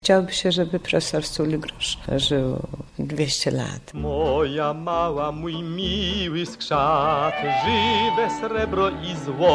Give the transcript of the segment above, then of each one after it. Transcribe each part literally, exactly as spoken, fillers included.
Chciałoby się, żeby profesor Stuligrosz żył dwieście lat. Moja mała, mój miły skrzat, żywe srebro i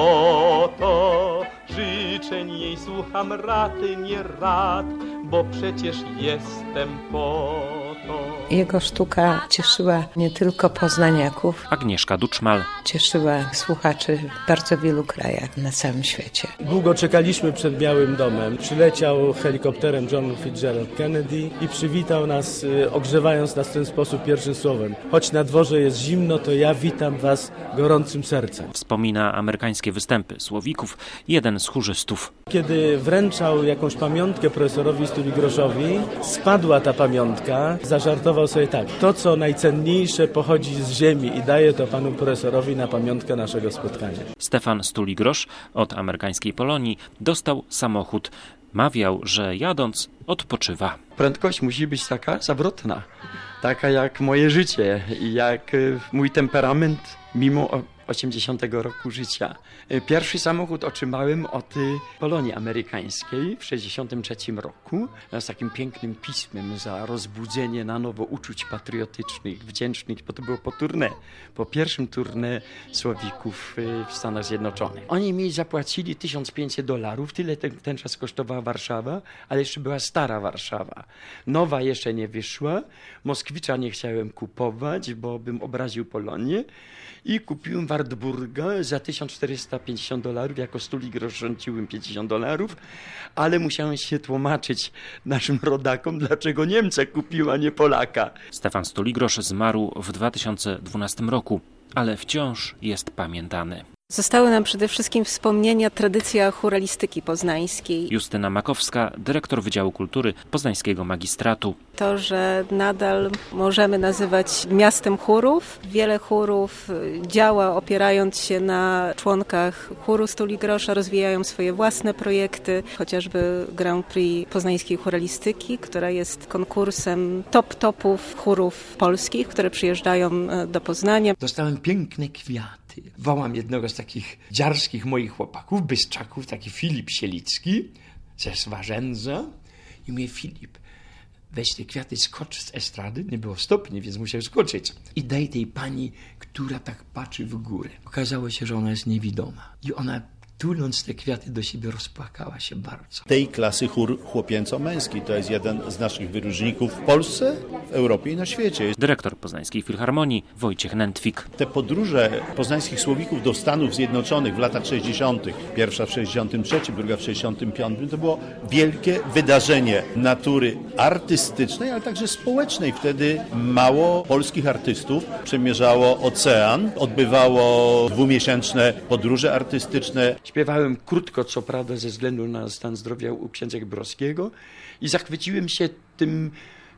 złoto. Życzeń jej słucham rad, nie rad, bo przecież jestem po to. Jego sztuka cieszyła nie tylko poznaniaków. Agnieszka Duczmal. Cieszyła słuchaczy w bardzo wielu krajach na całym świecie. Długo czekaliśmy przed Białym Domem. Przyleciał helikopterem John Fitzgerald Kennedy i przywitał nas, ogrzewając nas w ten sposób pierwszym słowem. Choć na dworze jest zimno, to ja witam was gorącym sercem. Wspomina amerykańskie występy słowików, jeden z chórzystów. Kiedy wręczał jakąś pamiątkę profesorowi Stuligroszowi, spadła ta pamiątka, zażartował sobie tak: to co najcenniejsze pochodzi z ziemi i daje to panu profesorowi na pamiątkę naszego spotkania. Stefan Stuligrosz od amerykańskiej Polonii dostał samochód. Mawiał, że jadąc odpoczywa. Prędkość musi być taka zawrotna, taka jak moje życie i jak mój temperament mimo osiemdziesiątego roku życia. Pierwszy samochód otrzymałem od Polonii Amerykańskiej w sześćdziesiątym trzecim roku z takim pięknym pismem za rozbudzenie na nowo uczuć patriotycznych, wdzięcznych, bo to było po tournée, po pierwszym tournée Słowików w Stanach Zjednoczonych. Oni mi zapłacili tysiąc pięćset dolarów, tyle ten, ten czas kosztowała Warszawa, ale jeszcze była stara Warszawa. Nowa jeszcze nie wyszła, Moskwicza nie chciałem kupować, bo bym obraził Polonię. I kupiłem Wartburga za tysiąc czterysta pięćdziesiąt dolarów, jako Stuligrosz rządziłem pięćdziesiąt dolarów, ale musiałem się tłumaczyć naszym rodakom, dlaczego Niemca kupił, a nie Polaka. Stefan Stuligrosz zmarł w dwa tysiące dwunastym roku, ale wciąż jest pamiętany. Zostały nam przede wszystkim wspomnienia tradycja chóralistyki poznańskiej. Justyna Makowska, dyrektor Wydziału Kultury Poznańskiego Magistratu. To, że nadal możemy nazywać miastem chórów. Wiele chórów działa opierając się na członkach chóru Stuligrosza, rozwijają swoje własne projekty, chociażby Grand Prix Poznańskiej Chóralistyki, która jest konkursem top-topów chórów polskich, które przyjeżdżają do Poznania. Dostałem piękne kwiaty. Wołam jednego z takich dziarskich moich chłopaków, bystrzaków, taki Filip Sielicki ze Swarzędza i mówię: Filip, weź te kwiaty, skocz z estrady, nie było stopni, więc musiał skoczyć. I daj tej pani, która tak patrzy w górę. Okazało się, że ona jest niewidoma i ona, tuląc te kwiaty do siebie, rozpłakała się bardzo. Tej klasy chór chłopięco-męski to jest jeden z naszych wyróżników w Polsce, w Europie i na świecie. Dyrektor Poznańskiej Filharmonii Wojciech Nętwik. Te podróże poznańskich Słowików do Stanów Zjednoczonych w latach sześćdziesiątych, pierwsza w sześćdziesiątym trzecim, druga w sześćdziesiątym piątym, to było wielkie wydarzenie natury artystycznej, ale także społecznej. Wtedy mało polskich artystów przemierzało ocean, odbywało dwumiesięczne podróże artystyczne. Śpiewałem krótko, co prawda, ze względu na stan zdrowia u księdza Browskiego i zachwyciłem się tym,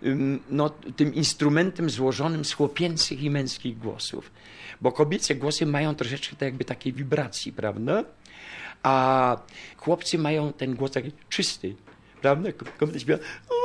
no, tym instrumentem złożonym z chłopięcych i męskich głosów. Bo kobiece głosy mają troszeczkę tak jakby takiej wibracji, prawda? A chłopcy mają ten głos taki czysty, prawda? Kobiety śpiewają